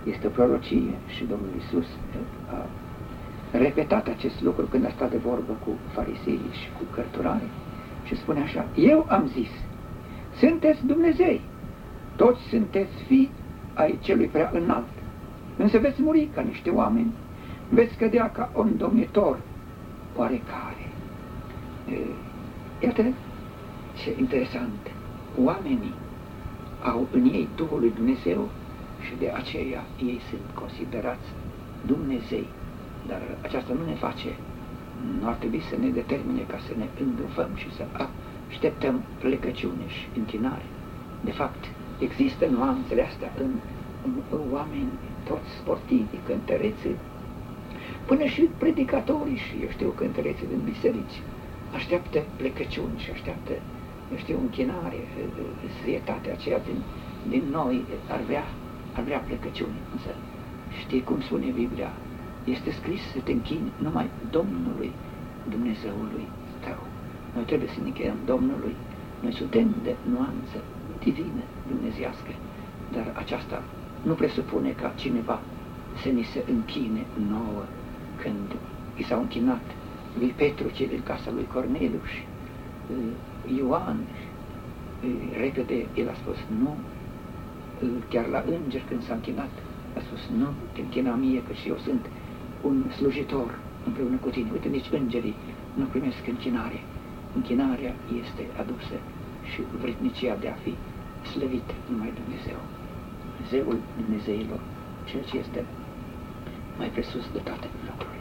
Este o prorocie și Domnul Iisus a repetat acest lucru când a stat de vorbă cu fariseii și cu cărturarii și spune așa: eu am zis, sunteți Dumnezei, toți sunteți fii ai celui prea înalt, însă veți muri ca niște oameni, veți cădea ca un domnitor oarecare. Iată ce interesant, oamenii au în ei Duhul lui Dumnezeu și de aceea ei sunt considerați Dumnezei, dar aceasta nu ne face, nu ar trebui să ne determine ca să ne îngânfăm și să așteptăm plecăciune și închinare. De fapt, există nuanțele astea în oameni, toți sportivi, cântăreții, până și predicatorii și, eu știu, cântăreții din biserici, așteaptă plecăciuni și așteaptă, eu știu, închinare, svietatea aceea din noi ar vrea plecăciuni. Însă, știi cum spune Biblia? Este scris să te închini numai Domnului, Dumnezeului tău. Noi trebuie să ne închinăm Domnului. Noi suntem de nuanță divină, dumnezeiască, dar aceasta nu presupune ca cineva să ni se închine nouă când i s-au închinat lui Petru, cei din casa lui Corneliu și Ioan. Repede el a spus nu, chiar la înger când s-a închinat a spus nu, te închina mie că și eu sunt un slujitor împreună cu tine. Uite, nici îngerii nu primesc închinare. Închinarea este adusă și vrednicia de a fi slăvit numai Dumnezeu, Zeul Dumnezeilor, cel ce este mai presus de toate lucrurile.